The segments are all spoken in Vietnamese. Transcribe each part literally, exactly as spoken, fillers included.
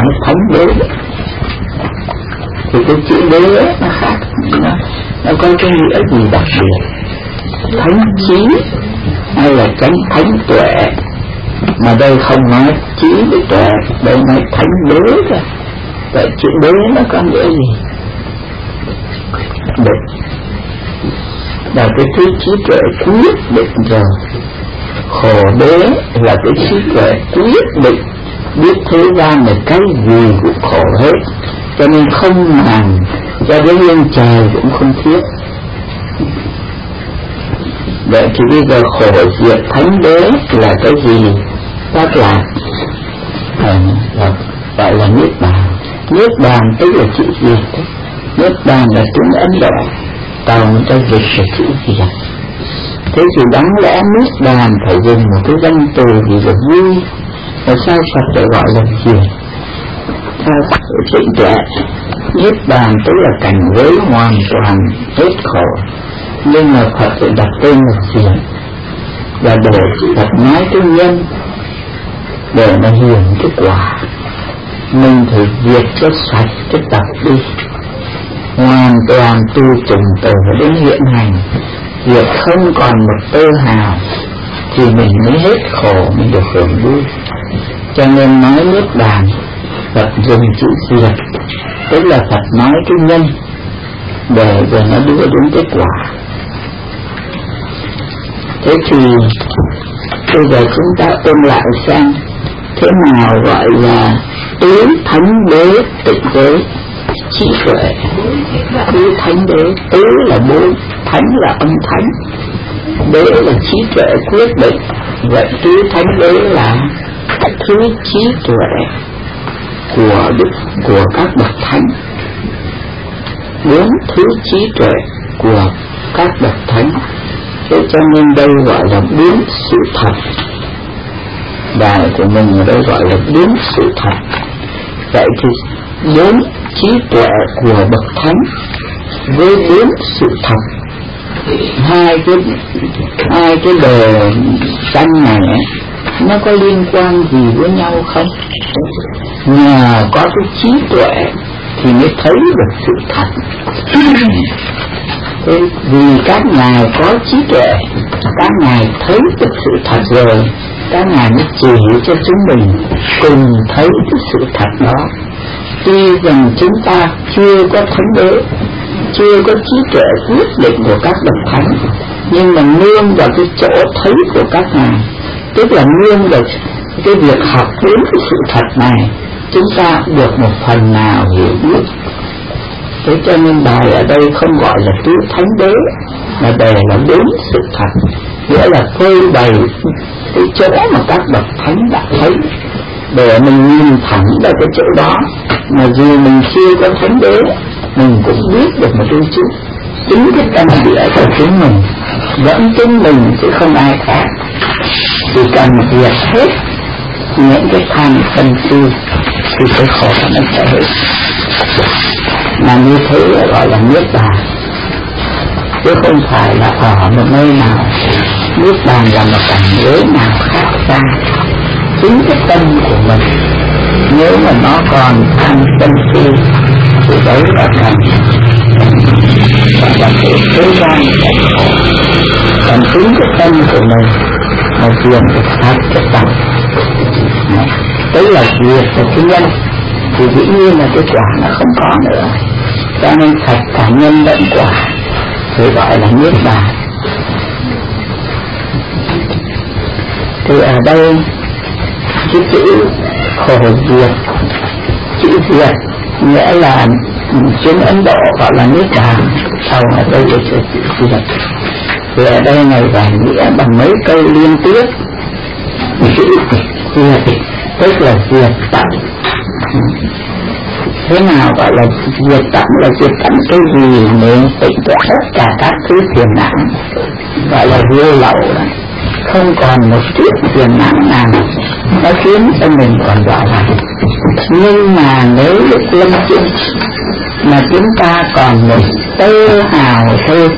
nói thánh đế. Thì cái chữ đế nó khác, nó, nó có cái nghĩa gì đặc biệt. Thánh trí hay là chánh thánh tuệ, mà đây không nói trí với tuệ, đây nói thánh đế thôi. Vậy chữ đế nó có nghĩa gì? Định là cái thứ trí tuệ quyết định rồi. Khổ đế là cái trí tuệ quyết định biết thế gian là cái gì cũng khổ hết, cho nên không màng cho đến lên trời cũng không thiết. Vậy thì bây giờ khổ diệt thánh đế là cái gì? Đó là gọi là niết bàn. Niết bàn tức là chữ diệt. Niết bàn là tiếng Ấn Độ, tàu người ta dịch là chữ diệt. Thế thì đáng lẽ niết bàn phải dùng một cái danh từ gì là vui, và sao Phật lại gọi là diệt? Theo trịnh tuệ, niết bàn tức là cảnh giới hoàn toàn hết khổ, nhưng mà Phật lại đặt tên là diệt, và để Phật nói cái nhân để mà hiểu cái quả. Mình phải diệt cho sạch cái tập đi, hoàn toàn tu trùng từ đến hiện hành, diệt không còn một tơ hào, thì mình mới hết khổ, mình được hưởng vui. Cho nên nói niết bàn, Phật dùng chữ diệt, tức là Phật nói cái nhân để rồi nó đưa đến kết quả. Thế thì bây giờ chúng ta ôn lại xem thế nào gọi là tứ thánh đế tịnh giới trí tuệ. Tứ thánh đế, tứ là bốn, thánh là âm thánh, đế là trí tuệ quyết định. Vậy tứ thánh đế là thứ trí tuệ của đức của các bậc thánh, bốn thứ trí tuệ của các bậc thánh. Thế cho nên đây gọi là bốn sự thật. Bài của mình ở đây gọi là bốn sự thật. Vậy thì bốn trí tuệ của bậc thánh với bốn sự thật, hai cái hai cái đồ xanh này ấy, nó có liên quan gì với nhau không? Nhờ có cái trí tuệ thì mới thấy được sự thật. Thế vì các ngài có trí tuệ, các ngài thấy được sự thật rồi, các ngài mới chỉ cho chúng mình cùng thấy cái sự thật đó. Tuy rằng chúng ta chưa có thánh đế, chưa có trí tuệ quyết định của các bậc thánh, nhưng mà nương vào cái chỗ thấy của các ngài, tức là nương vào cái việc học đến cái sự thật này, chúng ta được một phần nào hiểu biết. Thế cho nên bài ở đây không gọi là tứ thánh đế, mà đề là bốn sự thật, nghĩa là phơi bày cái chỗ mà các bậc thánh đã thấy, để mình nhìn thẳng vào cái chỗ đó. Mà dù mình chưa có thánh đế, mình cũng biết được một đôi chút. Chính cái tâm địa của chúng mình vẫn chính mình chứ không ai khác. Chỉ cần diệt hết những cái tham sân si thì cái khổ nó sẽ hết. Mà như thế gọi là niết bàn, chứ không phải là ở một nơi nào. Niết bàn là một cảnh giới nào khác ra. Chính cái tâm của mình, nếu mà nó còn tham sân si thì đấy là cảnh và cái thế gian cảnh khổ. Còn chính cái tâm của mình mà diệt được sát cái tâm, tức là diệt được cái nhân, thì dĩ nhiên là cái quả nó không có nữa. Cho nên thật cả nhân lẫn quả thì gọi là niết bàn. Thì ở đây cái chữ khổ diệt, chữ diệt nghĩa là tiếng Ấn Độ gọi là niết bàn, sau ở đây là chữ diệt. Thì ở đây này giải nghĩa bằng mấy câu liên tiếp. Chữ diệt tức là diệt tận. Thế nào gọi là diệt tận? Là diệt tận cái gì nên tịnh tuệ tất cả các thứ phiền não, gọi là vô lậu đó. Không còn một chút phiền não nào nó khiến cho mình còn đọa lạc. Nhưng mà nếu lúc lâm chung mà chúng ta còn một tơ hào thôi,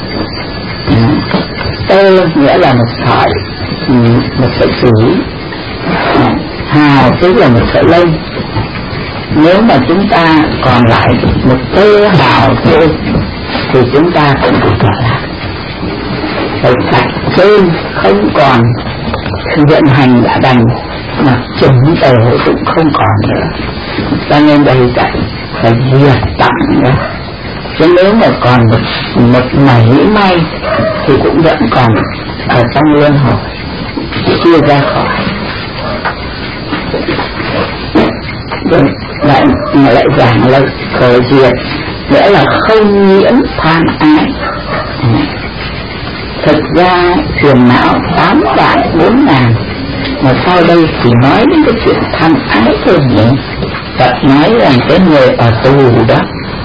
tơ nghĩa là một sợi, một sợi chỉ, hào tức là một sợi lông, Nếu mà chúng ta còn lại một tơ hào thôi thì chúng ta cũng được trở lại. Phải sạch trên không còn vận hành đã đành, mà chủng tờ cũng không còn nữa. Cho nên đây phải phải diệt tận nữa. Chứ nếu mà còn một, một mảy may thì cũng vẫn còn ở trong luân hồi, chưa ra khỏi. Rồi lại mà lại giảng là khởi diệt, nghĩa là không nhiễm tham ái. Thực ra phiền não tám vạn bốn ngàn, mà sau đây chỉ nói đến cái chuyện tham ái thôi nhỉ. Phật nói rằng cái người ở tù đó,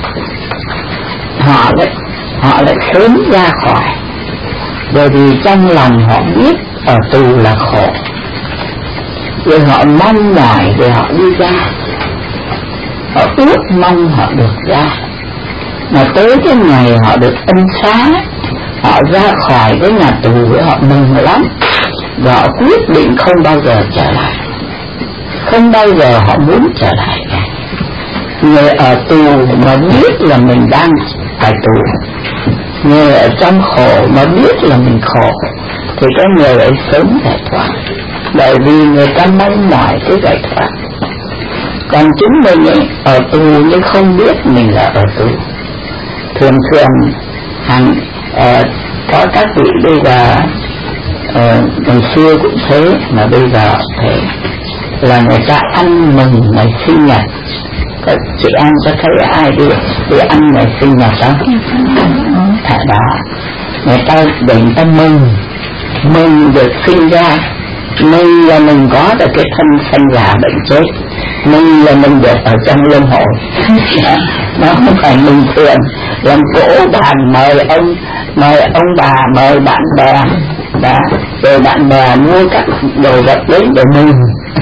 họ lại họ lại sớm ra khỏi, bởi vì trong lòng họ biết ở tù là khổ, rồi họ mong mỏi để họ đi ra, họ ước mong họ được ra. Mà tới cái ngày họ được ân xá, họ ra khỏi cái nhà tù với họ mừng lắm, và họ quyết định không bao giờ trở lại, không bao giờ họ muốn trở lại cả. Người ở tù mà biết là mình đang phải tù, người ở trong khổ mà biết là mình khổ, thì cái người ấy sớm giải thoát, bởi vì người ta mong mỏi cái giải thoát. Còn chúng mình ấy, ở tù nhưng không biết mình là ở tù. Thường thường hàng uh, có các vị bây giờ uh, ngày xưa cũng thế, mà bây giờ thế, là người ta ăn mừng ngày sinh nhật. Các chị em có thấy ai đi đi ăn ngày sinh nhật không? Thật đó, người ta để người ta mừng, mừng được sinh ra, mừng là mình có được cái thân sanh già bệnh chết, mừng là mình được ở trong luân hồi. Nó không phải mừng thường làm cỗ bàn mời ông mời ông bà, mời bạn bè đó, rồi bạn bè mua các đồ vật đến để mừng.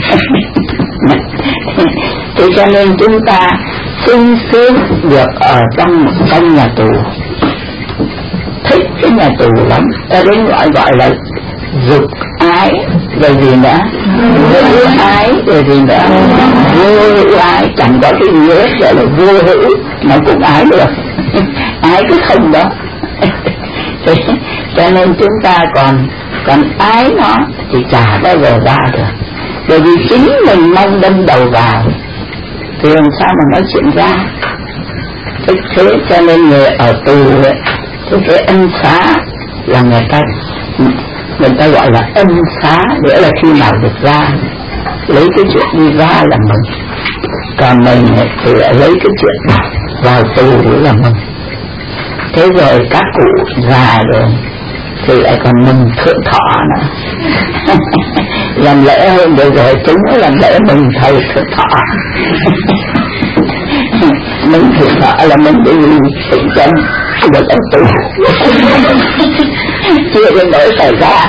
Thì cho nên chúng ta sung sướng được ở trong trong nhà tù, thích cái nhà tù lắm, ta đến gọi gọi là dục ái, rồi gì nữa, vô ái, rồi gì nữa, vô ái, chẳng có cái gì hết, gọi là vô hữu, mà cũng ái được, ái cái không đó. Thì, cho nên chúng ta còn còn ái nó thì chả bao giờ ra được, bởi vì chính mình mong đâm đầu vào thì làm sao mà nói chuyện ra. Thế, thế cho nên người ở tù ấy, thì cái ân xá là người ta người ta gọi là ân xá, nghĩa là khi nào được ra, lấy cái chuyện đi ra là mừng. Còn mình thì lại lấy cái chuyện vào tù là mừng. Thế rồi các cụ già rồi thì lại còn mừng thượng thọ nữa. Làm lễ hơn rồi rồi chúng nó làm lễ mừng thầy thượng thọ. Mừng thượng thọ là mình đi tịnh chân được ở tù. Chưa đến nỗi xảy ra.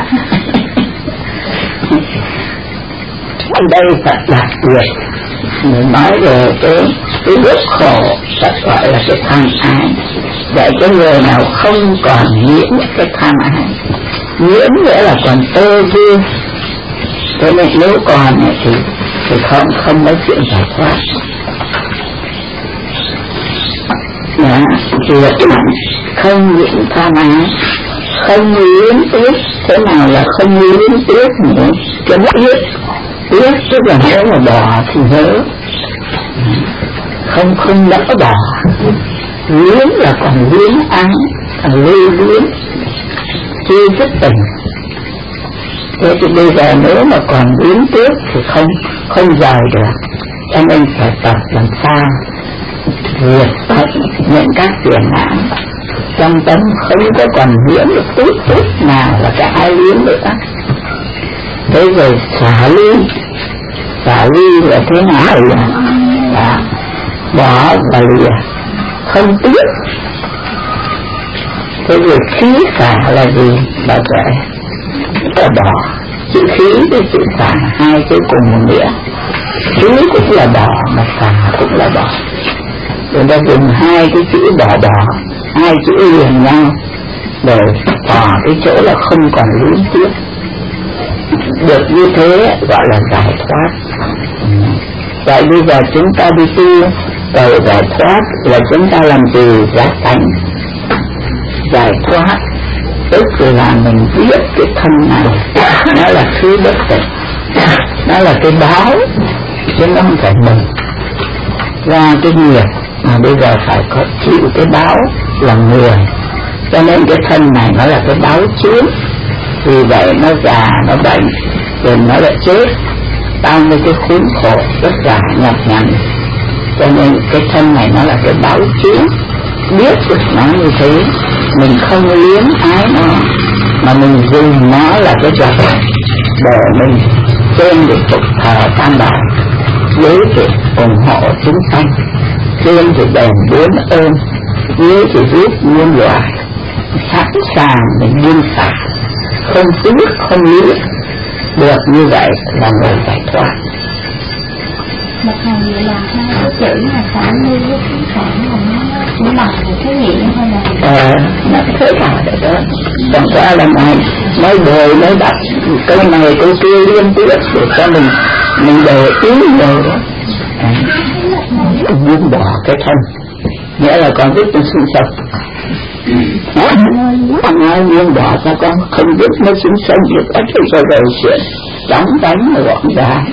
Ở đây Phật đặc biệt mình nói về cái cái bước khổ, Phật gọi là cái tham ái. Để cái người nào không còn nhiễm cái tham ái, nhiễm nghĩa là còn tơ dư, thế nên nếu còn thì thì không không nói chuyện giải thoát. Đó, thì là không nhiễm tham ái, không luyến tiếc. Thế nào là không luyến tiếc nữa? Cái biết biết tức là nếu mà bỏ thì nhớ, không không đỡ bỏ. Luyến là còn luyến ái, còn lưu luyến, chưa dứt tình. Thế thì bây giờ nếu mà còn luyến tiếc thì không không rời được, cho nên phải tập làm sao diệt tận những các phiền não trong tâm, không có còn nhiễm được chút chút nào là cái ai luyến nữa. Thế rồi xả ly, xả ly là thế nào là à, bỏ và lìa, không tiếc. Thế rồi khí xả là gì? Bà kể là bỏ. Chữ khí với chữ xả hai chữ cùng một nghĩa. Khí cũng là bỏ mà xả cũng là bỏ. Rồi ta dùng hai cái chữ bỏ bỏ, hai chữ liền nhau để tỏ cái chỗ là không còn luyến tiếc. Được như thế gọi là giải thoát. Vậy bây giờ chúng ta đi tu cầu giải thoát là chúng ta làm gì? Giác tánh. Giải thoát tức là mình biết cái thân này nó là thứ bất tịnh, nó là cái báo, chứ nó không phải mình ra cái nghiệp mà bây giờ phải có chịu cái báo là người. Cho nên cái thân này nó là cái báo chướng, vì vậy nó già, nó bệnh, rồi nó lại chết, bao nhiêu cái khốn khổ rất là nhọc nhằn. Cho nên cái thân này nó là cái báo chướng, biết được nó như thế, mình không liếm ái nó, mà mình dùng nó là cái vật để mình trên được phục thờ tam bảo, dưới thì ủng hộ chúng sanh, trên thì đền bốn ơn, dưới thì giúp muôn loài, sẵn sàng mình buông xả, không tiếc không liếc. Được như vậy là người giải thoát. Một hàng vậy là hai cái chữ là xả ly với chúng sản là nó chỉ bằng một cái nghĩa thôi là ờ nó thế nào được đó. Chẳng qua là này nói đời nói đặt câu này câu kia liên tiếp để cho mình mình để ý nhiều đó. Buông bỏ cái thân nghĩa là con biết nó sinh sống. Thằng ai buông bỏ ra con không biết nó sinh sống được ít rồi rồi chuyện chóng đánh mà gọn ra.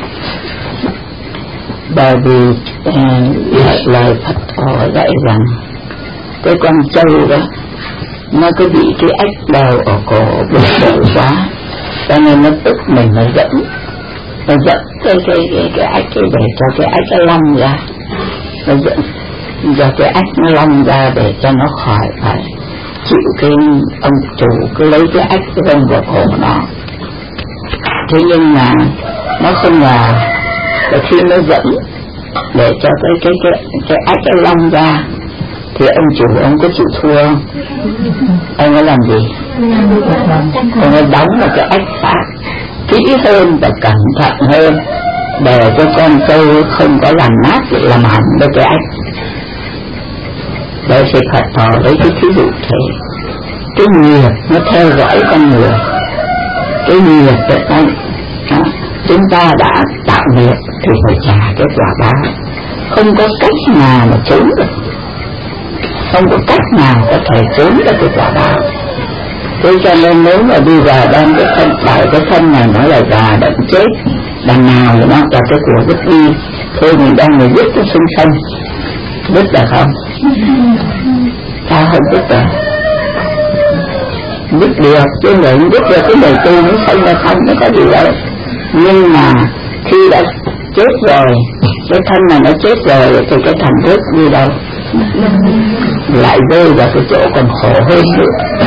Bởi vì uh, lời Phật họ dạy rằng cái con trâu đó nó cứ bị cái ếch đầu ở cổ bực bội quá, cho nên nó tức mình nó dẫn nó dẫn cái cái cái cái ếch cái để cho cái ếch nó lăn ra, nó dẫn cho cái ếch nó lăn ra để cho nó khỏi phải chịu cái ông chủ cứ lấy cái ếch cái rông vào cổ nó. Thế nhưng mà nó không là và khi nó dẫn để cho cái cái cái cái ếch cái lăn ra thì ông chủ ông có chịu thua không? Ông ấy làm gì? Ông ấy đóng một cái ếch khác kỹ hơn và cẩn thận hơn để cho con trâu không có làm nát làm hỏng được cái ếch. Đây thì Phật thọ lấy cái thí dụ thế. Cái nghiệp nó theo dõi con người, cái nghiệp được anh chúng ta đã tạo nghiệp thì phải trả cái quả báo, không có cách nào mà trốn được, không có cách nào có thể trốn được cái quả báo. Thế cho nên nếu mà bây giờ đem cái thân bảo cái thân này nó là già bệnh chết, đằng nào thì nó là cái của vứt đi, thôi mình đang người vứt cái xung sân, vứt được không? Sao không vứt được? Vứt được chứ người vứt được cái đời tư nó sinh ra không, nó có gì đâu. Nhưng mà khi đã chết rồi, cái thân này nó chết rồi thì cái thần thức đi đâu? Lại rơi vào cái chỗ còn khổ hơn nữa.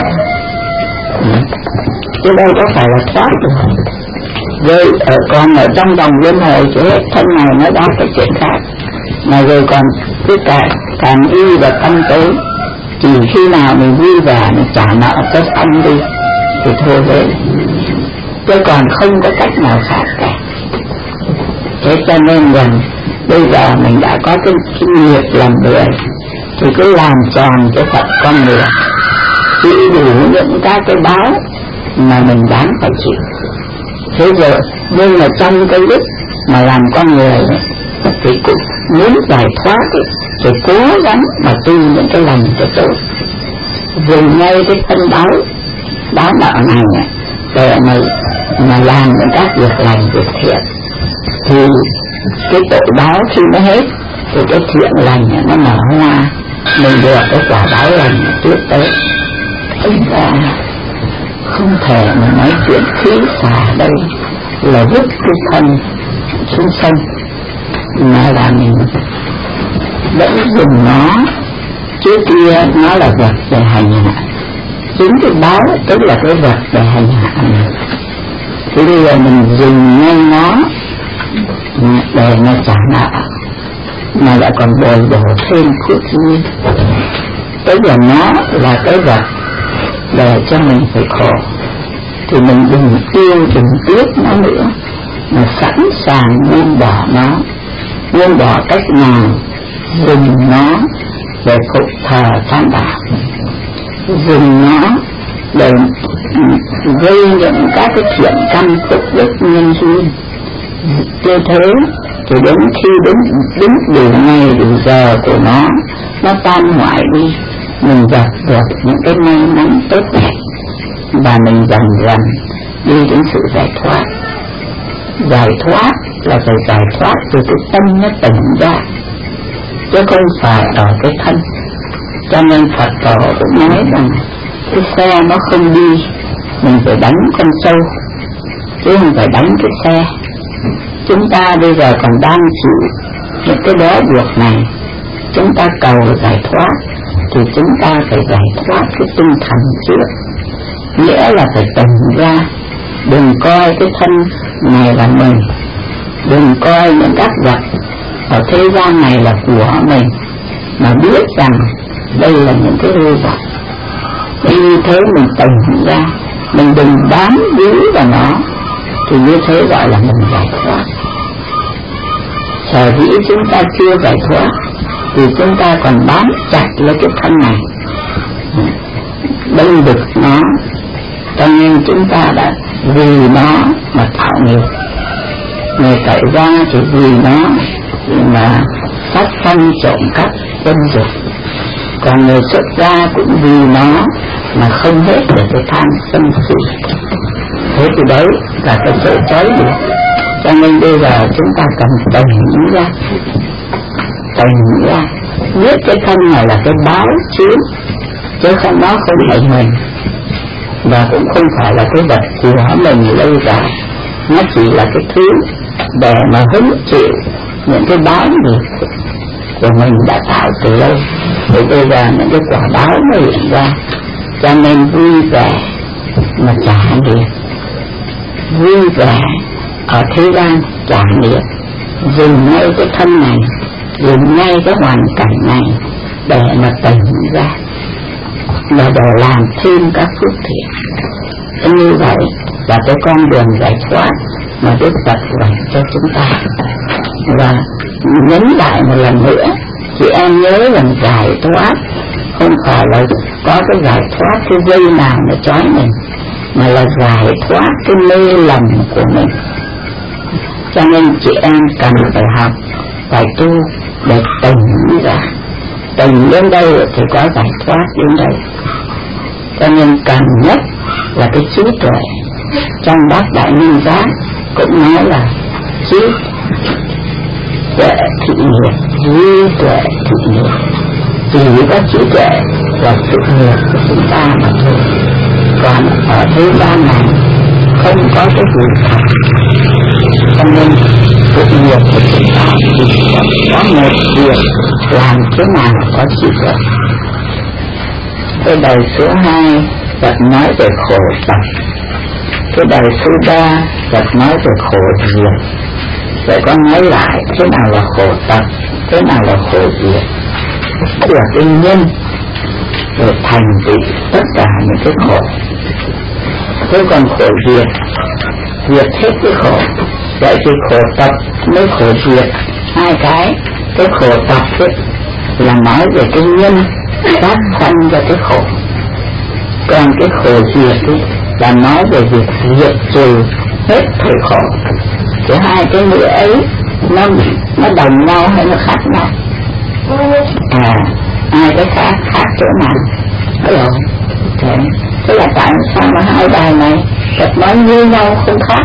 Chứ đâu có phải là thoát được. Rơi ở còn ở trong vòng luân hồi chứ thân này nó đã cái chuyện khác. Mà rồi còn cứ càng càng y và tâm tối, chỉ khi nào mình vui vẻ mình trả nợ cho xong đi thì thôi vậy. Chứ còn không có cách nào khác cả. Thế cho nên rằng bây giờ mình đã có cái kinh nghiệp làm người thì cứ làm tròn cái phận con người, chịu đủ những các cái báo mà mình đáng phải chịu. Thế rồi nhưng mà trong cái lúc mà làm con người ấy, thì cũng muốn giải thoát ấy, thì cố gắng mà tu những cái lành cho tốt, dùng ngay cái thân báo báo đạo này để mà mà làm những các việc lành việc thiện, thì cái tội báo khi nó hết thì cái thiện lành nó nở hoa, mình được cái quả báo lành tiếp tới. Chúng ta không thể mà nói chuyện khí xả đây là vứt cái thân xuống sông, mà là mình vẫn dùng nó. Trước kia nó là vật để hành hạ, chính cái báo tức là cái vật để hành hạ mình. Thì bây giờ mình dùng ngay nó để mà trả nợ, mà lại còn bồi bổ thêm phước duyên. Tức là nó là cái vật để cho mình phải khổ, thì mình đừng yêu đừng tiếc nó nữa, mà sẵn sàng buông bỏ nó. Buông bỏ cách nào? Dùng nó để phục thờ tam bảo, dùng nó để gây những các cái thiện căn phúc đức nhân duyên, Như thế thì đến khi đến đúng đủ ngày đủ giờ của nó nó tan hoại đi, mình gặp được những cái may mắn tốt đẹp và mình dần dần đi đến sự giải thoát. Giải thoát là phải giải thoát từ cái tâm nó tỉnh ra, chứ không phải ở cái thân. Cho nên Phật tổ cũng nói rằng cái xe nó không đi, mình phải đánh con sâu chứ không phải đánh cái xe. Chúng ta bây giờ còn đang chịu những cái bó buộc này, chúng ta cầu giải thoát thì chúng ta phải giải thoát cái tinh thần trước, nghĩa là phải tỉnh ra. Đừng coi cái thân này là mình, đừng coi những các vật ở thế gian này là của mình, mà biết rằng đây là những cái hư vật. Như thế mình tỉnh ra, mình đừng bám víu vào nó, thì như thế gọi là mình giải thoát. Sở dĩ chúng ta chưa giải thoát thì chúng ta còn bám chặt lấy cái thân này, bênh vực nó, cho nên chúng ta đã vì nó mà tạo nghiệp. Người tại gia thì vì nó mà sát sanh trộm cắp dâm dục, còn người xuất gia cũng vì nó mà không hết được cái tham sân si. Thế thì đấy là cái sự chối được. Cho nên bây giờ chúng ta cần tỉnh ra, tỉnh ra, biết cái thân này là cái báo chiếu, chứ không, nó không phải mình, và cũng không phải là cái vật của mình lâu dài. Nó chỉ là cái thứ để mà hứng chịu những cái báo nghiệp của mình đã tạo từ lâu, để bây giờ những cái quả báo nó hiện ra. Cho nên vui vẻ mà trả nghiệp, vui vẻ ở thế gian trả nghiệp, dùng ngay cái thân này, dùng ngay cái hoàn cảnh này để mà tỉnh ra, và để làm thêm các phước thiện. Như vậy là cái con đường giải thoát mà Đức Phật dạy cho chúng ta. Và nhấn lại một lần nữa, chị em nhớ rằng giải thoát không phải là có cái giải thoát cái dây nào nó trói mình, mà là giải thoát cái mê lầm của mình. Cho nên chị em cần phải học, phải tu để tỉnh ra. Tỉnh đến đây thì có giải thoát đến đây. Cho nên cần nhất là cái trí tuệ. Trong Bát Đại Minh Giác cũng nói là trí tuệ thị nghiệp, trí tuệ thị nghiệp. Chỉ có trí tuệ là sự nghiệp của chúng ta mà thôi. Còn ở thế gian này không có cái gì thật. Cho nên sự nghiệp của chúng ta chỉ có một việc, làm thế nào có trí tuệ. Cái đời số hai Phật nói về khổ tập. Cái đời số ba Phật nói về khổ diệt. Vậy con nói lại thế nào là khổ tập, thế nào là khổ diệt. Tức là cái nhân để thành tựu tất cả những cái khổ. Thế còn khổ diệt, diệt hết cái khổ. Vậy thì khổ tập mới khổ diệt. Hai cái, cái khổ tập ấy là nói về cái nhân phát sanh ra cái khổ, còn cái khổ diệt ấy là nói về việc diệt trừ hết thời khổ. Cái hai cái nghĩa ấy nó nó đồng nhau hay nó khác nhau? À, hai cái khác khác chỗ nào? Đấy rồi. Thế, thế là tại sao mà hai bài này Phật nói như nhau không khác?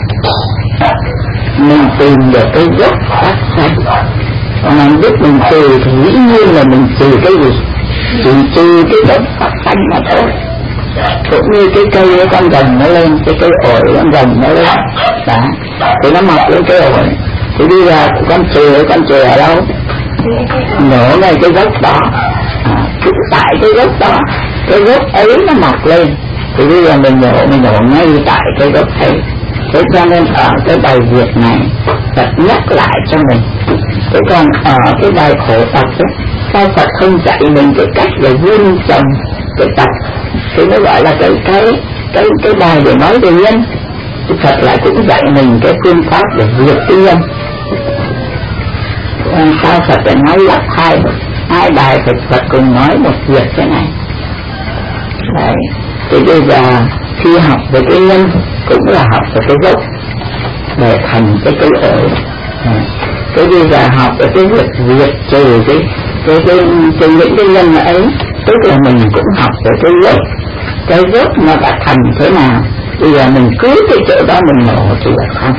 Mình tìm được cái gốc phát sanh, còn mình biết mình trừ thì dĩ nhiên là mình trừ cái gì? Chỉ trừ cái gốc phát sanh mà thôi. Cũng như cái cây ấy, con rồng nó lên, cái cây ổi con rồng nó lên, đó, thì nó mọc lên cái ổi. Thì bây giờ con trừ, con trừ ở đâu? Nổ ngay cái gốc đó. À, cứ tại cái gốc đó, cái gốc ấy nó mọc lên, thì bây giờ mình nổ, mình nổ ngay tại cái gốc ấy. Thế cho nên ở cái bài việc này Phật nhắc lại cho mình. Thế còn ở cái bài khổ tập ấy, sao Phật không dạy mình cái cách để vun trồng cái tập? Thì nó gọi là cái cái cái cái bài để nói về nhân. Thì Phật lại cũng dạy mình cái phương pháp để diệt cái nhân. Sao Phật lại nói lặp hai hai bài Phật Phật cùng nói một việc thế này. Đấy. Thì bây giờ khi học về cái nhân cũng là học về cái gốc. để thành cái cái ở cái bây giờ học ở cái việc việc trừ cái cái cái trừ những cái nhân ấy, tức là mình cũng học về cái gốc, cái gốc nó đã thành thế nào. Bây giờ mình cứ cái chỗ đó mình nổ thì là không.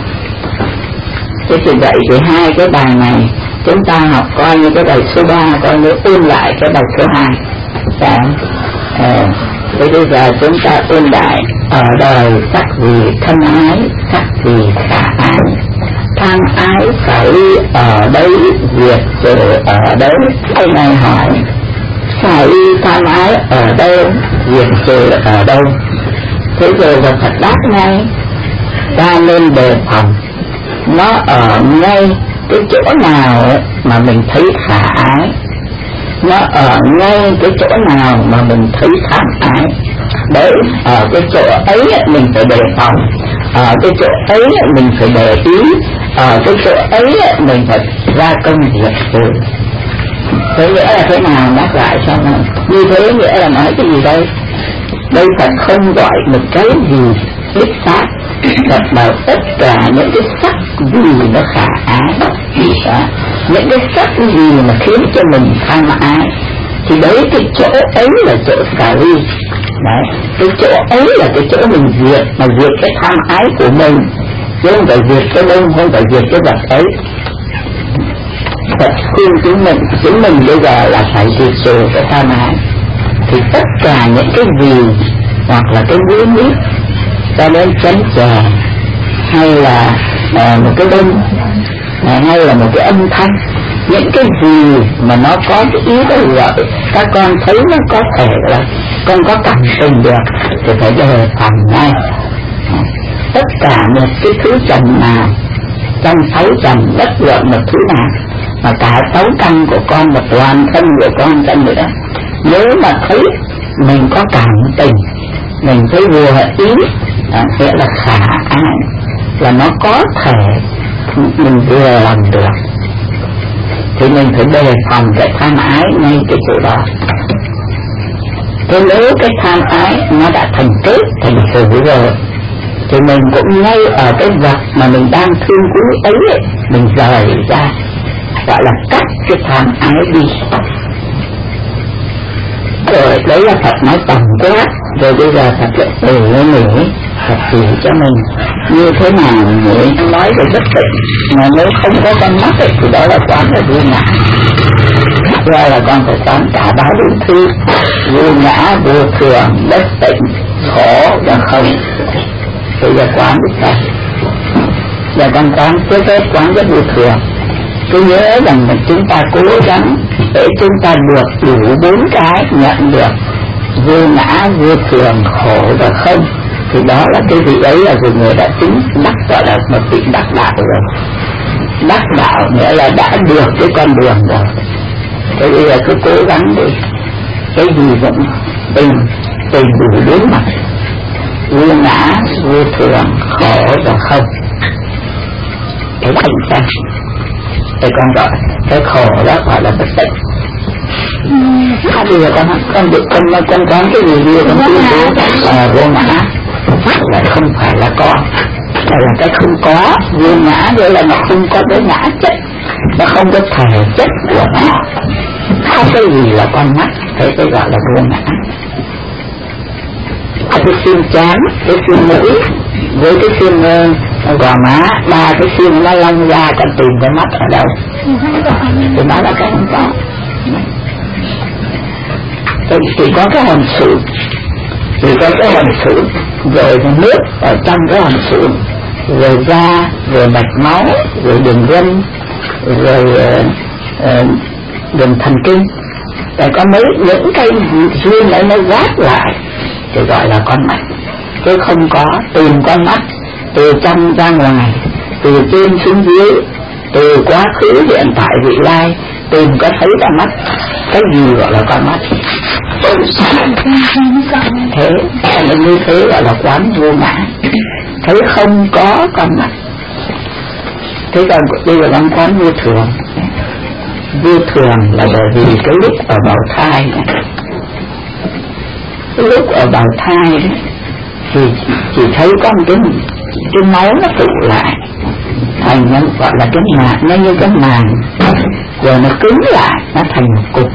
Thế thì vậy thì hai cái bài này chúng ta học coi như cái bài số ba, coi như ôn lại cái bài số hai. Dạ. Ờ, thế bây giờ chúng ta ôn lại ở đời sắc vì thân ái, sắc vì khả ái, tham ái phải ở đấy, việc trừ ở đấy. Cái này hỏi phải tham ái ở đâu, việc trừ ở đâu. Thế rồi là Phật đáp ngay, ta nên đề phòng nó ở ngay cái chỗ nào mà mình thấy khả ái, nó ở ngay cái chỗ nào mà mình thấy tham ái. Đấy, ở cái chỗ ấy mình phải đề phòng, ở cái chỗ ấy mình phải để ý, ở cái chỗ ấy mình phải ra công việc trừ. Thế nghĩa là thế nào? Nhắc lại cho nó. Như thế nghĩa là nói cái gì đây? Đây Phật không gọi một cái gì đích xác, Phật bảo tất cả những cái sắc gì nó khả ái, đó. Những cái sắc gì mà khiến cho mình tham ái, thì đấy cái chỗ ấy là chỗ xả ly. Đấy, cái chỗ ấy là cái chỗ mình diệt, mà diệt cái tham ái của mình, chứ không phải diệt cái đông, không phải diệt cái vật ấy. Phật khuyên chúng mình, chúng mình bây giờ là phải diệt trừ cái tham ái. Thì tất cả những cái gì hoặc là cái mũi mít cho đến chén chè, hay là uh, một cái đông, uh, hay là một cái âm thanh, những cái gì mà nó có cái ý đó gọi các con thấy nó có thể là con có cảm tình được thì phải đề phòng ngay. Tất cả một cái thứ trần nào trong sáu trần, bất luận một thứ nào mà cả sáu căn của con và toàn thân của con chân nữa, nếu mà thấy mình có cảm tình, mình thấy vừa ý, à, nghĩa là khả ái, là nó có thể mình vừa làm được, thì mình phải đề phòng cái tham ái ngay cái chỗ đó. Thế nếu cái tham ái nó đã thành kết, thành sự rồi, thì mình cũng ngay ở cái vật mà mình đang thương quý ấy, mình rời ra, gọi là cắt cái tham ái đi. Rồi đấy là Phật nói tổng quát, rồi bây giờ Phật lại từ lên nữa, Phật chỉ cho mình như thế nào mới nói về bất tịnh. Mà nếu không có con mắt ấy, thì đó là quán là vô ngã. Ra là con phải quán cả ba đủ thứ: vô ngã, vô thường, bất tịnh, khổ và không. Bây giờ quán được rồi. Giờ con quán trước hết quán rất vô thường. Cứ nhớ rằng là chúng ta cố gắng để chúng ta được đủ bốn cái nhận được vô ngã, vô thường, khổ và không, thì đó là cái vị ấy là người người đã chứng đắc, gọi là một vị đắc đạo rồi. Đắc đạo nghĩa là đã được cái con đường rồi. Thế bây giờ cứ cố gắng đi, cái gì cũng tìm tìm đủ bốn mặt: vô ngã, vô thường, khổ và không. Cái thành tâm thì con gọi cái khổ đó gọi là bất tịnh. À, bây giờ con con được con con con cái gì đi con cứ cố à, vô ngã lại không phải là con, đây là cái không có. Vô ngã đây là nó không có cái ngã chất, nó không có thể chất của nó. Không cái gì là con mắt, thế cái gọi là vô ngã. Cái xương trán, cái xương mũi với cái xương uh, gò má, ba cái xương nó lăn ra, con tìm cái mắt ở đâu? Thì nó là cái không có. Thì chỉ có cái hồn sụn, chỉ có cái hồn sụn, rồi nước ở trong cái hồn sụn, rồi da, rồi mạch máu, rồi đường gân, rồi uh, uh, đường thần kinh. Rồi có mấy những cái duyên ấy nó gác lại thì gọi là con mắt. Chứ không có tìm con mắt từ trong ra ngoài, từ trên xuống dưới, từ quá khứ hiện tại vị lai, tìm có thấy con mắt. Cái gì gọi là con mắt? Thế nên như thế gọi là quán vô ngã, thấy không có con mắt. Thế còn bây giờ đang quán vô thường. Vô thường là bởi vì cái lúc ở bào thai này, cái lúc ở bào thai đấy, thì chỉ thấy có một cái, cái máu nó tụ lại, thành nó gọi là cái màng, nó như cái màng rồi nó cứng lại, nó thành một cục,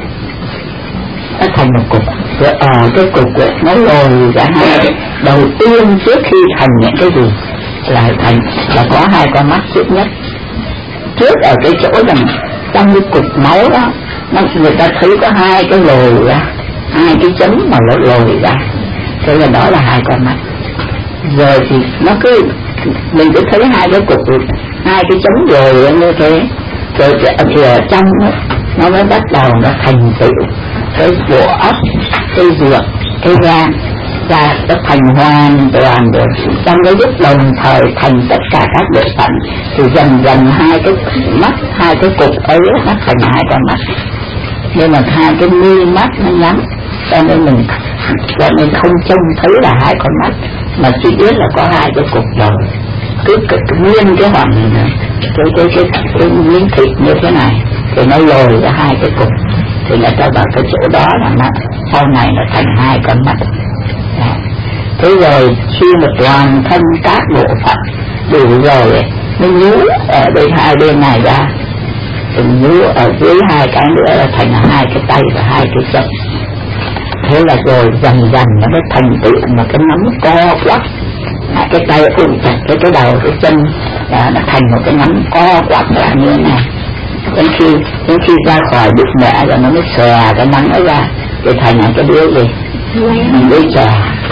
nó thành một cục rồi ở cái cục ấy, nó lồi ra hai. Đầu tiên trước khi thành những cái gì là thành là có hai con mắt trước nhất. Trước ở cái chỗ rằng trong cái cục máu đó, nó người ta thấy có hai cái lồi ra, hai cái chấm mà nó lồi ra, thế là đó là hai con mắt. Rồi thì nó cứ mình cứ thấy hai cái cục, hai cái chấm rồi như thế, rồi thì ở trong nó, nó mới bắt đầu nó thành tựu cái bộ óc, cái ruột, cái gan ra, nó thành hoàn toàn rồi. Trong cái lúc đồng thời thành tất cả các bộ phận thì dần dần hai cái mắt, hai cái cục ấy nó thành hai con mắt. Nhưng mà hai cái mi mắt nó nhắm, cho nên mình cho nên không trông thấy là hai con mắt, mà chỉ biết là có hai cái cục đầu. Cứ nguyên cái hoàn cái cái cái cái miếng thịt như thế này thì nó lồi ra hai cái cục, thì người ta bảo cái chỗ đó là nó sau này nó thành hai con mắt. Đó. Thế rồi khi mà toàn thân các bộ phận đủ rồi, nó nhú ở đây hai bên này ra, thì nhú ở dưới hai cái nữa là thành hai cái tay và hai cái chân. Thế là rồi dần dần nó mới thành tựu một cái nắm co quắp, hai cái tay ôm chặt cái cái đầu cái chân, đó, nó thành một cái nắm co quắp lại như thế này. Đến khi đến khi ra khỏi bụng mẹ rồi nó mới xòe cái nắm nó ra, thì thành là cái đứa gì? Đứa trẻ.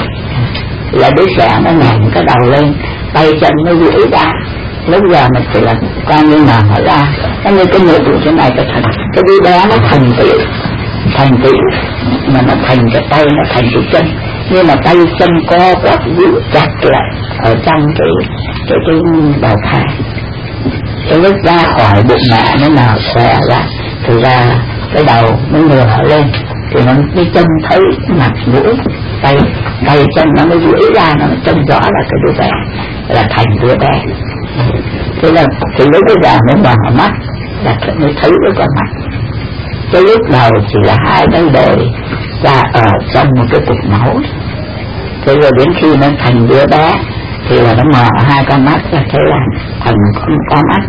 Là đứa trẻ nó ngẩng cái đầu lên, tay chân nó duỗi ra. Lúc giờ mình chỉ là coi như mà mở ra, nó như cái nụ thế này, cái thành cái đứa bé nó thành tựu, thành tựu mà nó thành cái tay, nó thành cái chân, nhưng mà tay chân co quắp giữ chặt lại ở trong cái cái cái bào thai. Cái lúc ra khỏi bụng mẹ nó nào xòe ra, thì ra cái đầu nó ngửa lên, thì nó mới trông thấy mặt mũi, tay tay chân nó mới duỗi ra, nó trông rõ là cái đứa bé, là thành đứa bé. Thế là thì lúc bây giờ mới mở mắt là mới thấy đứa con mắt. Cái lúc đầu chỉ là hai cái đồi ra ở trong một cái cục máu. Thế rồi đến khi nó thành đứa bé thì là nó mở hai con mắt ra, thế là thành con, con mắt.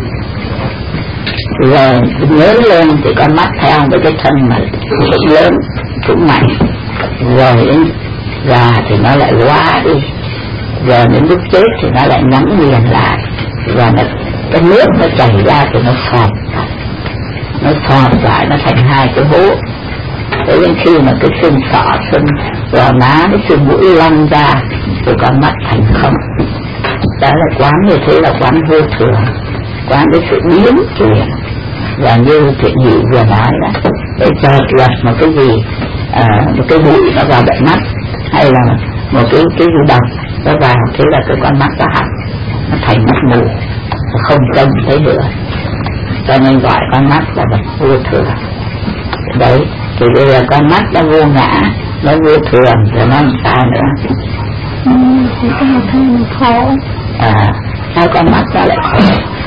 Rồi lớn lên thì con mắt theo với cái thân mà cũng lớn, cũng mạnh. Rồi đến già thì nó lại quá đi. Rồi đến lúc chết thì nó lại nhắm liền lại. Và nó, cái nước nó chảy ra thì nó sọt lại. Nó sọt lại, nó thành hai cái hố. Thế đến khi mà cái xương sọ, xương gò má, cái xương mũi lăn ra thì con mắt thành không. Đó là quán như thế là quán vô thường, quán cái sự biến chuyển. Và như Thiện Nhị vừa nói là để chợt lật một cái gì, à, một cái bụi nó vào đậy mắt, hay là một cái cái gì độc nó vào, thế là cái con mắt nó hỏng, nó thành mắt mù, không trông thấy nữa. Cho nên gọi con mắt là vật vô thường. Đấy, thì bây giờ con mắt nó vô ngã, nó vô thường, rồi nó làm sao nữa? Ừ, thì có một thân mình khổ. À, sao con mắt nó lại khổ?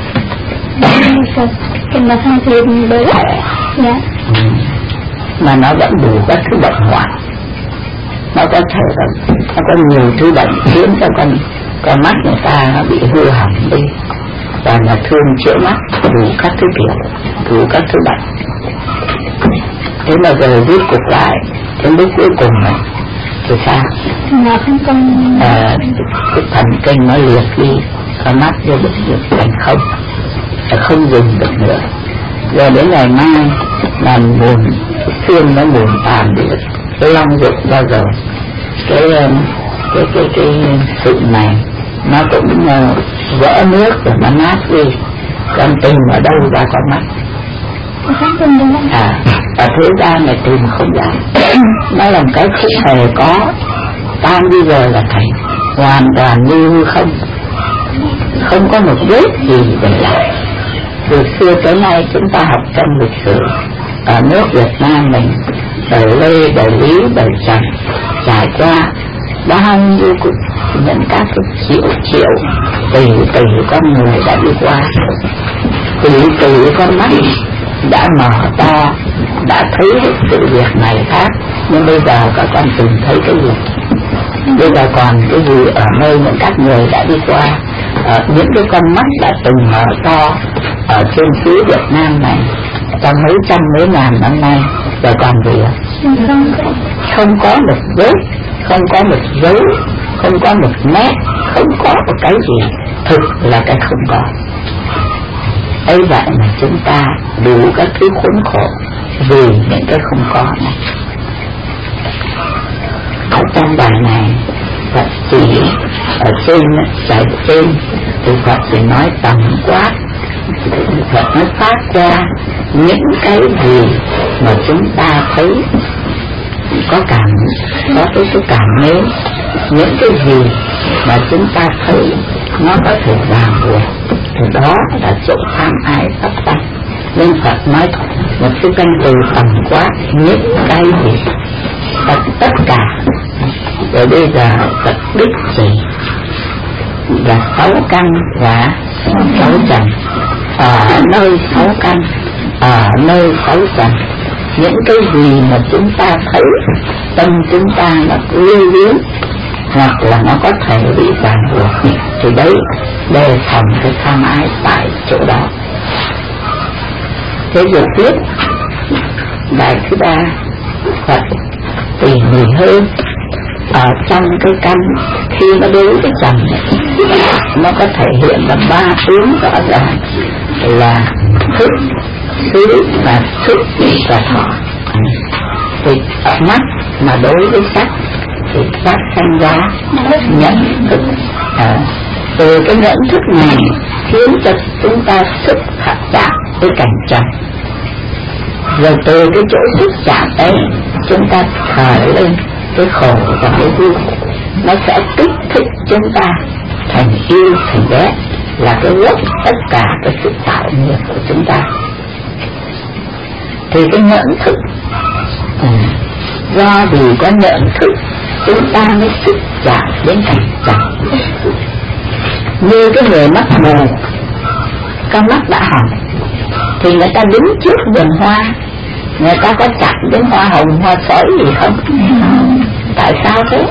Cái mà hai thêm đấy. Dạ. Ừ. Mà nó vẫn đủ các thứ bệnh hoạn. Nó có thể là nó có nhiều thứ bệnh khiến cho con con mắt người ta nó bị hư hỏng đi, và là thương chữa mắt đủ các thứ kiểu, đủ các thứ bệnh. Thế mà rồi rút cục lại, đến lúc cuối cùng này thì sao? Là không còn à, cái thần kinh nó liệt đi, con mắt vô được được thành không, không dùng được nữa. Rồi đến ngày mai là buồn, xương nó buồn tàn đi, cái long ruột bao giờ cái cái cái cái sự này nó cũng uh, vỡ nước rồi nó nát đi. Con tìm ở đâu ra con mắt? À, ở thế gian này tìm không ra. Nó làm cái không hề có, tan đi rồi là thành hoàn toàn như không, không có một vết gì để lại. Từ xưa tới nay chúng ta học trong lịch sử ở nước Việt Nam mình, đời Lê, đời Lý, đời Trần, trải qua bao nhiêu những các cái triệu triệu tỷ tỷ con người đã đi qua, tỷ tỷ con mắt đã mở to, đã thấy sự việc này khác. Nhưng bây giờ các con tìm thấy cái gì? Bây giờ còn cái gì ở nơi những các người đã đi qua, à, những cái con mắt đã từng mở to ở trên xứ Việt Nam này trong mấy trăm mấy ngàn năm nay và còn gì ạ? Không có một vết, không có một dấu, không có một nét, không có một cái gì, thực là cái không có. ấy vậy mà chúng ta đủ các thứ khốn khổ vì những cái không có này. Ở trong bài này Phật chỉ ở trên giải trên thì Phật chỉ nói tổng quát, Phật nói phát ra những cái gì mà chúng ta thấy có cảm, có cái sự cảm mến, những cái gì mà chúng ta thấy nó có thể ràng buộc, thì đó là chỗ tham ái pháp tắc. Nên Phật nói một cái danh từ tổng quát những cái gì, tất, tất cả. Rồi bây giờ Phật đích chỉ là sáu căn và sáu trần. Ở nơi sáu căn, ở nơi sáu trần, những cái gì mà chúng ta thấy tâm chúng ta nó lưu luyến hoặc là nó có thể bị ràng buộc, thì đấy đề phòng cái tham ái tại chỗ đó. Thế rồi tiếp bài thứ ba, Phật tỉ mỉ hơn ở trong cái căn khi nó đối với trần nó có thể hiện là ba tướng rõ ràng là thức, xứ và xúc và thọ. Thì mắt mà đối với sắc thì sắc sanh ra nhận thức, à, từ cái nhận thức này khiến cho chúng ta xúc hợp chạm với cảnh trần. Rồi từ cái chỗ xúc chạm ấy chúng ta khởi lên cái khổ và cái vui, nó sẽ kích thích chúng ta thành yêu thành ghét, là cái gốc tất cả cái sự tạo nghiệp của chúng ta. Thì cái nhận thức, ừ, do vì có nhận thức chúng ta mới xúc chạm đến cảnh trần. Như cái người mắt mù, con mắt đã hỏng thì người ta đứng trước vườn hoa, người ta có chạm đến hoa hồng hoa sói gì không? Tại sao thế?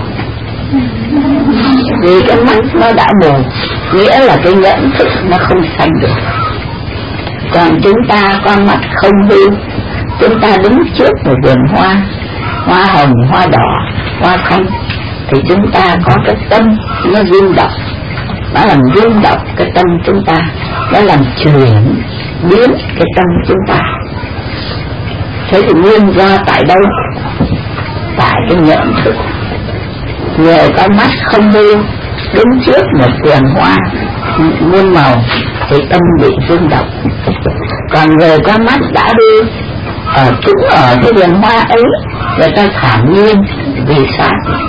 Vì cái mắt nó đã mù, nghĩa là cái nhận thức nó không sanh được. Còn chúng ta con mắt không hư, chúng ta đứng trước một vườn hoa, hoa hồng, hoa đỏ, hoa xanh, thì chúng ta có cái tâm nó rung động, nó làm rung động cái tâm chúng ta, nó làm chuyển biến cái tâm chúng ta. Thế thì nguyên do tại đâu? Tại cái nhận thức. Người có mắt không hư đứng trước một vườn hoa muôn màu thì tâm bị rung động. Còn người có mắt đã hư ở cũng ở cái vườn hoa ấy, người ta thản nhiên. Vì sao?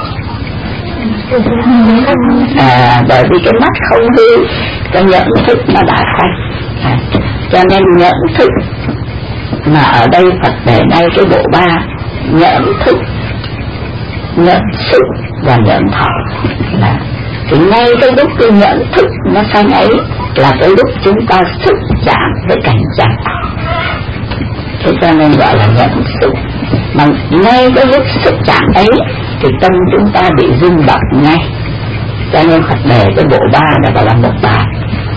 À, bởi vì cái mắt không hư, cái nhận thức nó đã sanh. À, cho nên nhận thức mà ở đây Phật để ngay cái bộ ba: nhận thức, nhận xúc và nhận thọ. Là thì ngay cái lúc cái nhận thức nó sanh ấy là cái lúc chúng ta xúc chạm với cảnh trần. Thế cho nên gọi là nhận xúc. Mà ngay cái lúc xúc chạm ấy thì tâm chúng ta bị rung động ngay. Cho nên Phật đề cái bộ ba là gọi là một bài.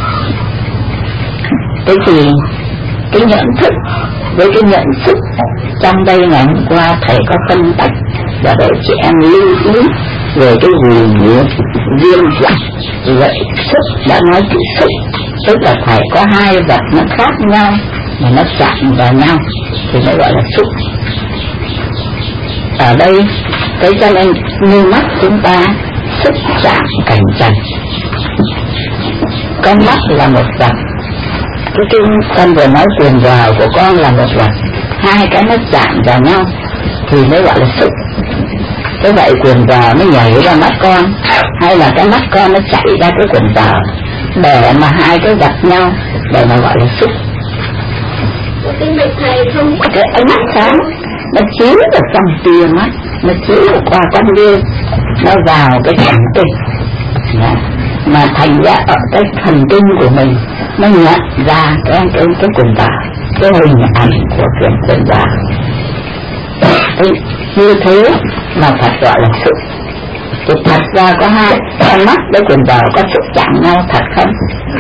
Thế thì cái nhận thức với cái nhận xúc, trong đây ngày hôm qua thầy có phân tách và để chị em lưu ý về cái gì nữa riêng rẽ. Vậy xúc đã nói cái xúc, tức là phải có hai vật nó khác nhau mà nó chạm vào nhau thì nó gọi là xúc. Ở đây cái cho nên như mắt chúng ta xúc chạm cảnh trần, con mắt là một vật, cái cái con vừa nói quyền vào của con là một vật, hai cái nó chạm vào nhau thì mới gọi là xúc. Thế vậy quyền vào nó nhảy ra mắt con, hay là cái mắt con nó chạy ra cái quyền vào, để mà hai cái gặp nhau để mà gọi là xúc. Cái ánh mắt sáng nó chiếu được trong tia mắt, nó chiếu qua con đêm, nó vào cái thần kinh, mà thành ra ở cái thần kinh của mình nó nhận ra cái cái cái quần vào, cái hình ảnh của cái quần vào. Như thế mà Phật gọi là xúc. Thì thật ra có hai con mắt với quần đầu có xúc chạm nhau thật không?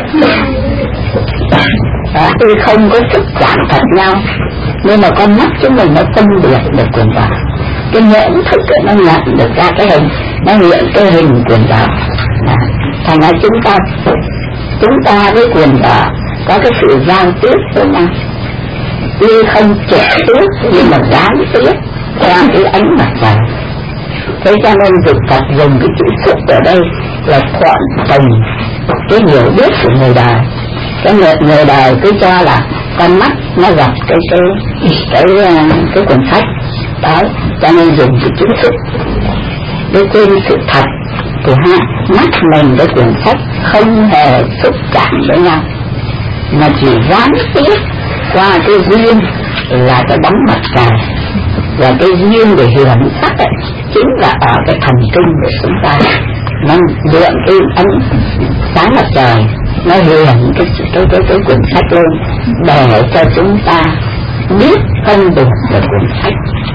Đó, tuy không có xúc chạm thật nhau, nhưng mà con mắt chúng mình nó phân biệt được quần đầu. Cái nhẫn thức nó nhận được ra cái hình, nó hiện cái hình quần đầu. Thành ra chúng ta chúng ta với quần đầu có cái sự giao tiếp với nhau, tuy không trực tiếp nhưng mà gián tiếp qua cái ánh mặt trời. Thế cho nên việc Phật dùng cái chữ xúc ở đây là thuận tình cái hiểu biết của người đời. Cái người, người đời cứ cho là con mắt nó gặp cái cái cái cái, cái cuốn sách đó, cho nên dùng cái chữ xúc để quên sự thật. Thì ha, mắt mình với cuốn sách không hề xúc chạm với nhau, mà chỉ gián tiếp qua cái duyên là cái bóng mặt trời. Và cái duyên để hưởng sắc ấy chính là ở cái thần kinh của chúng ta, nó lượn cái ánh sáng mặt trời, nó hiện cái cái cái cái quyển sách lên để cho chúng ta biết phân biệt được quyển sách.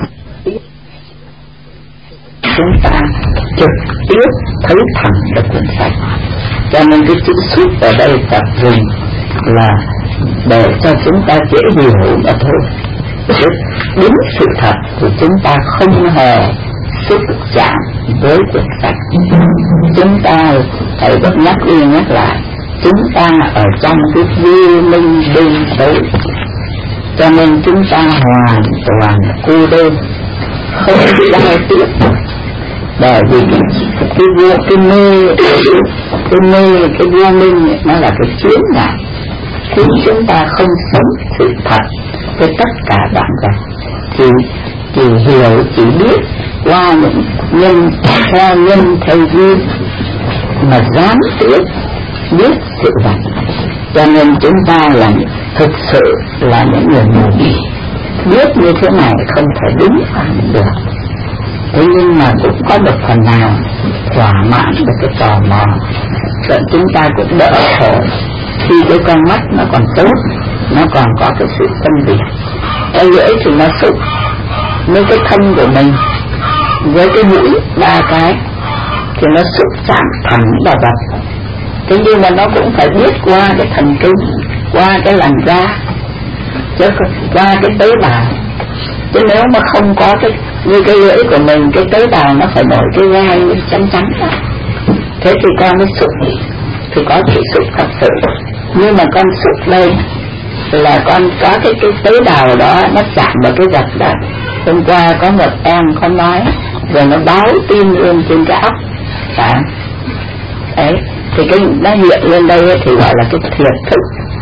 Chúng ta trực tiếp thấy thẳng được quyển sách. Cho nên cái chữ xúc ở đây Phật dùng là để cho chúng ta dễ hiểu mà thôi. Đúng sự thật của chúng ta không hề xúc chạm với quyển sách. Chúng ta thầy vẫn nhắc đi nhắc lại, chúng ta ở trong cái vô minh đêm tối, cho nên chúng ta hoàn toàn cô đơn, không giao tiếp. Bởi vì cái cái vô cái mê cái mê cái vô minh nó là cái chướng ngại khiến chúng ta không sống sự thật với tất cả bạn bè. Chỉ chỉ hiểu, chỉ biết qua những nhân theo nhân theo duyên mà gián tiếp biết sự vật. Cho nên chúng ta là thực sự là những người mù, biết như thế này không thể đúng được. Thế nhưng mà cũng có được phần nào thỏa mãn được cái tò mò, rồi chúng ta cũng đỡ khổ khi cái con mắt nó còn tốt, nó còn có cái sự phân biệt. Cái lưỡi thì nó xúc với cái thân của mình, với cái mũi ba cái thì nó xúc chạm thẳng vào vật. Thế nhưng mà nó cũng phải biết qua cái thần kinh, qua cái làn da, chứ qua cái tế bào. Chứ nếu mà không có cái như cái lưỡi của mình, cái tế bào nó phải nổi cái gai trắng trắng đó, thế thì con mới xúc, thì có sự xúc thật sự. Nhưng mà con xúc đây là con có cái cái tế bào đó nó chạm vào cái vật đó. Hôm qua có một em có nói rồi nó báo tin luôn trên cái óc, phải đấy, thì cái nó hiện lên đây thì gọi là cái thiệt thức.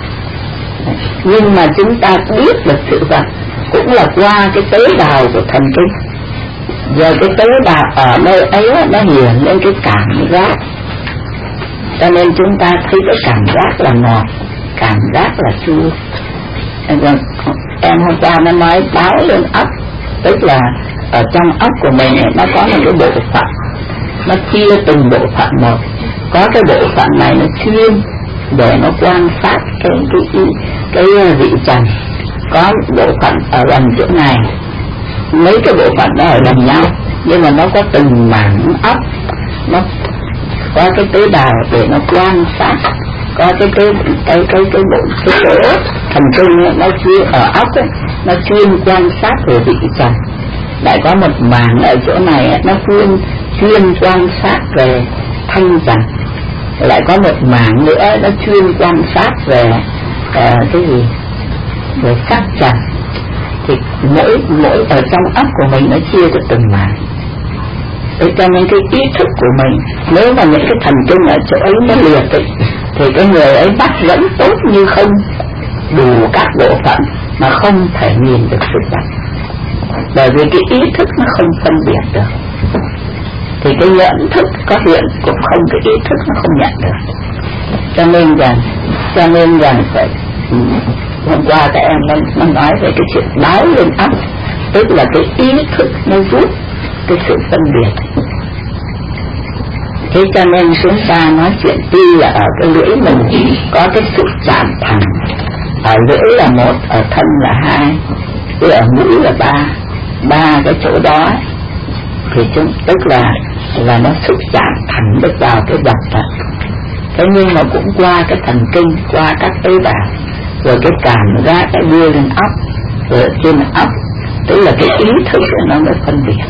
Nhưng mà chúng ta biết được sự vật cũng là qua cái tế bào của thần kinh. Giờ cái tế bào ở nơi ấy nó hiện lên cái cảm giác, cho nên chúng ta thấy cái cảm giác là ngọt, cảm giác là chua. Em hôm qua nó nói báo lên óc, tức là ở trong óc của mình nó có một cái bộ phận, nó chia từng bộ phận một. Có cái bộ phận này nó chuyên để nó quan sát cái cái cái, cái vị trần. Có bộ phận ở gần chỗ này, mấy cái bộ phận đó ở gần nhau, nhưng mà nó có từng mảng óc, nó có cái tế bào để nó quan sát. Có cái cái cái cái cái bộ cái chỗ thần kinh ấy, nó chuyên ở óc ấy, nó chuyên quan sát về vị trần. Lại có một mảng ở chỗ này ấy, nó chuyên chuyên quan sát về thanh trần. Lại có một mảng nữa nó chuyên quan sát về uh, cái gì về sắc trần. Thì mỗi mỗi ở trong óc của mình nó chia cho từng mảng. Thế cho nên cái ý thức của mình, nếu mà những cái thần kinh ở chỗ ấy nó liệt ấy, thì cái người ấy bắt vẫn tốt như không, đủ các bộ phận mà không thể nhìn được sự vật. Bởi vì cái ý thức nó không phân biệt được, thì cái nhận thức có hiện cũng không, cái ý thức nó không nhận được. Cho nên rằng cho nên rằng phải hôm qua các em nó, nó nói về cái chuyện báo lên óc, tức là cái ý thức nó rút cái sự phân biệt. Thế cho nên chúng ta nói chuyện tuy là ở cái lưỡi mình có cái sự chạm thẳng, ở lưỡi là một, ở thân là hai, ở mũi là ba, ba cái chỗ đó thì chúng tức là và nó xúc chạm thẳng được vào cái vật đó. Thế nhưng mà cũng qua cái thần kinh, qua các tế bào, rồi cái cảm giác cái đưa lên óc, rồi trên óc, tức là cái ý thức của nó mới phân biệt.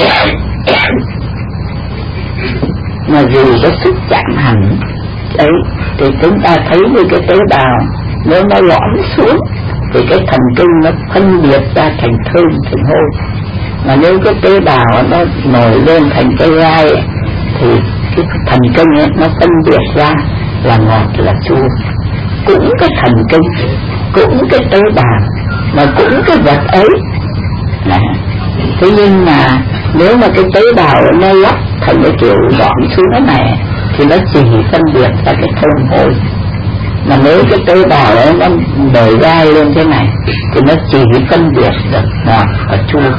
Mà dù có xúc chạm hẳn ấy thì chúng ta thấy như cái tế bào nếu nó lõm xuống thì cái thần kinh nó phân biệt ra thành thơm thành hôi. Mà nếu cái tế bào nó nổi lên thành cái gai thì cái thần kinh ấy, nó phân biệt ra là ngọt là chua. Cũng cái thần kinh, cũng cái tế bào, mà cũng cái vật ấy. Đấy. Thế nhưng mà nếu mà cái tế bào nó lắp thành cái kiểu lõm xuống cái này thì nó chỉ phân biệt ra cái thơm hôi. Mà nếu cái tế bào ấy nó nổi gai lên thế này thì nó chỉ phân biệt được ngọt và chua.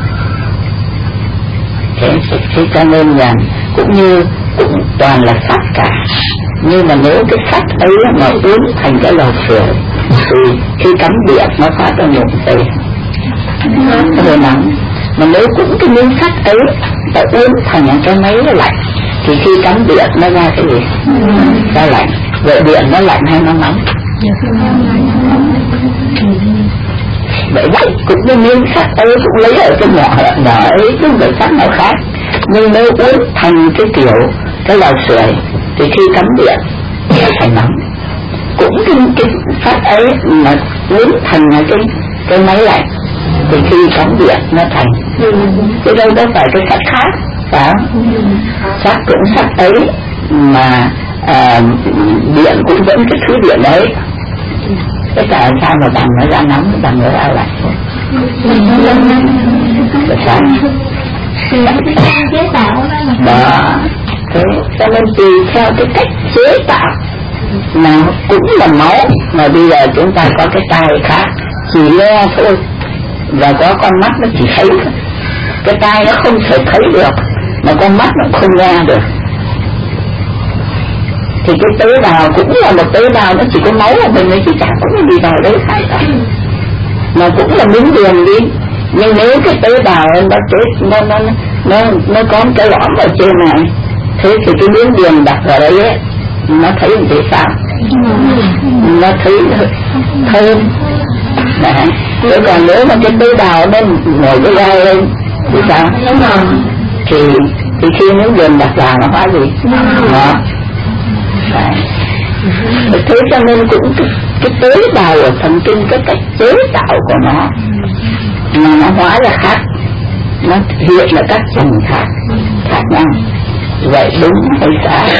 Thế, thế cho nên là cũng như cũng toàn là sắt cả, nhưng mà nếu cái sắt ấy mà uốn thành cái lò sưởi thì khi cắm điện nó phát ra một giây nó hơi nóng. Mà nếu cũng cái miếng sắt ấy ta uốn thành cái máy nó lạnh thì khi cắm điện nó ra cái gì? Ra lạnh. Vậy điện nó lạnh hay nó nóng? Vậy vậy cũng cái miếng sắt ấy cũng lấy ở cái nhỏ nhỏ ấy chứ không phải sắt nào khác. Nhưng nếu uốn thành cái kiểu cái lò sưởi thì khi cắm điện nó thành nóng. Cũng cái, cái sắt ấy mà uốn thành cái cái máy lạnh thì khi cắm điện nó thành. Chứ đâu có phải cái sắt khác, phải không? Sắt cũng sắt ấy mà à, điện cũng vẫn cái thứ điện ấy. Thế tại sao mà bằng nó ra nóng, bằng nó ra lạnh? Tại sao? Chế tạo đó. Thế cho nên tùy theo cái cách chế tạo mà cũng là máu. Mà bây giờ chúng ta có cái tai khác chỉ nghe thôi, và có con mắt nó chỉ thấy thôi. Cái tai nó không thể thấy được, mà con mắt nó không nghe được. Thì cái tế bào cũng là một tế bào, nó chỉ có máu của mình ấy chứ chả có cái gì vào đấy khác cả. Mà cũng là miếng đường đi. Nhưng nếu cái tế bào nó chết, nó nó nó nó có cái lõm ở trên này, thế thì cái miếng đường đặt vào đấy ấy, nó thấy làm thế sao? Nó thấy thơm. Đấy. Thế còn nếu mà cái tế bào nó ngồi cái gai lên thì sao? Thì thì khi miếng đường đặt vào nó hóa gì? Nó Đấy. Thế cho nên cũng cái, cái tế bào ở thần kinh, cái cách chế tạo của nó mà nó hóa là khác, nó hiện là các phần khác khác nhau. Vậy đúng hay sai?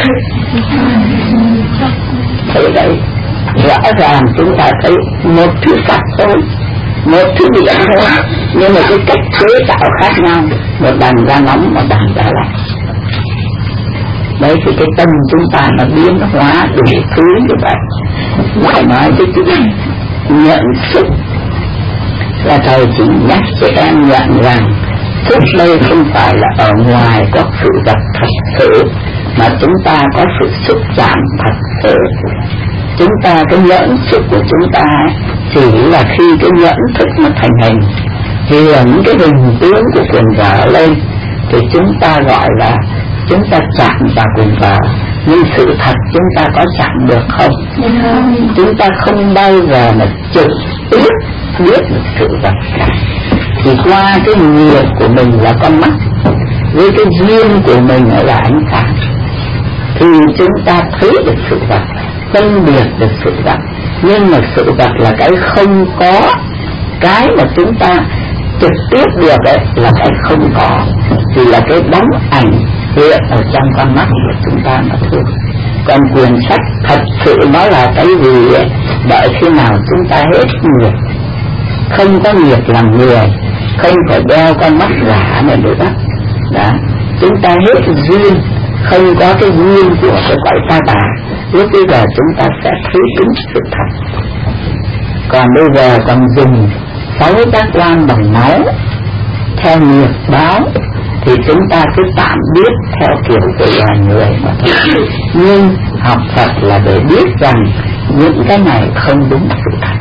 Thế đấy, rõ ràng chúng ta thấy một thứ sắc thôi, một thứ điện thôi, nhưng mà cái cách chế tạo khác nhau, một đàn ra nóng, một đàn ra lạnh. Đấy thì cái tâm chúng ta nó biến hóa đủ thứ như vậy. Phải nói cái chữ nhận thức là thầy chỉ nhắc cho em nhận rằng thức đây không phải là ở ngoài có sự vật thật sự, mà chúng ta có sự xúc chạm thật sự. Chúng ta, cái nhẫn thức của chúng ta chỉ là khi cái nhẫn thức nó thành hình, hiện cái hình tướng của quần vợ lên thì chúng ta gọi là chúng ta chạm vào quần vợ. Nhưng sự thật chúng ta có chạm được không? Chúng ta không bao giờ mà trực tiếp biết được sự vật cả. Chỉ qua cái nghiệp của mình là con mắt, với cái duyên của mình là ánh sáng, thì chúng ta thấy được sự vật, phân biệt được sự vật. Nhưng mà sự vật là cái không có, cái mà chúng ta trực tiếp được ấy là cái không có, thì là cái bóng ảnh hiện ở trong con mắt của chúng ta mà thôi. Còn quyển sách thật sự nó là cái gì ấy, đợi khi nào chúng ta hết nghiệp, không có nghiệp làm người, không phải đeo con mắt giả này nữa đó. Chúng ta hết duyên, không có cái duyên của cái cõi ta bà, lúc bây giờ chúng ta sẽ thấy đúng sự thật. Còn bây giờ còn dùng sáu giác quan bằng máu theo nghiệp báo thì chúng ta cứ tạm biết theo kiểu của loài người mà thôi. Nhưng học Phật là để biết rằng những cái này không đúng sự thật.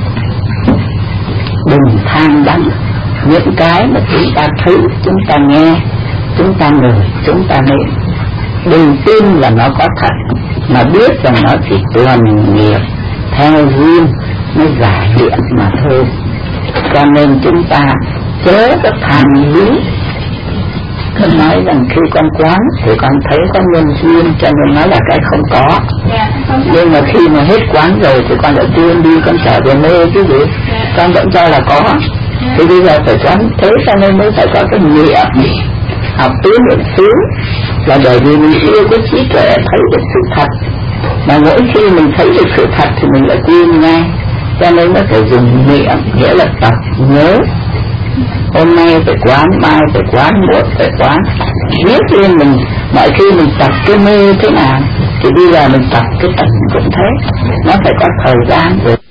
Đừng than đắng những cái mà chúng ta thấy, chúng ta nghe, chúng ta ngừng, chúng ta nên đừng tin là nó có thật, mà biết rằng nó chỉ tuần nghiệp theo duyên mới giải hiện mà thôi. Cho nên chúng ta chớ có tham lý. Con nói rằng khi con quán thì con thấy có nhân duyên, cho nên nó là cái không có. Dạ, nhưng mà khi mà hết quán rồi thì con lại tuyên đi, con trở về mê chứ gì. Dạ. Con vẫn cho là có. Dạ. Thì bây giờ phải quán thế, cho nên mới phải có cái nghiệp. Học tứ niệm xứ là bởi vì mình yêu cái trí tuệ thấy được sự thật, mà mỗi khi mình thấy được sự thật thì mình lại tin ngay. Cho nên nó phải dùng niệm, nghĩa là tập nhớ. Hôm nay phải quán, mai phải quán, muộn phải quán. Biết lên mình, mọi khi mình tập cái mê thế nào thì bây giờ mình tập cái tầng cũng thế. Nó phải có thời gian rồi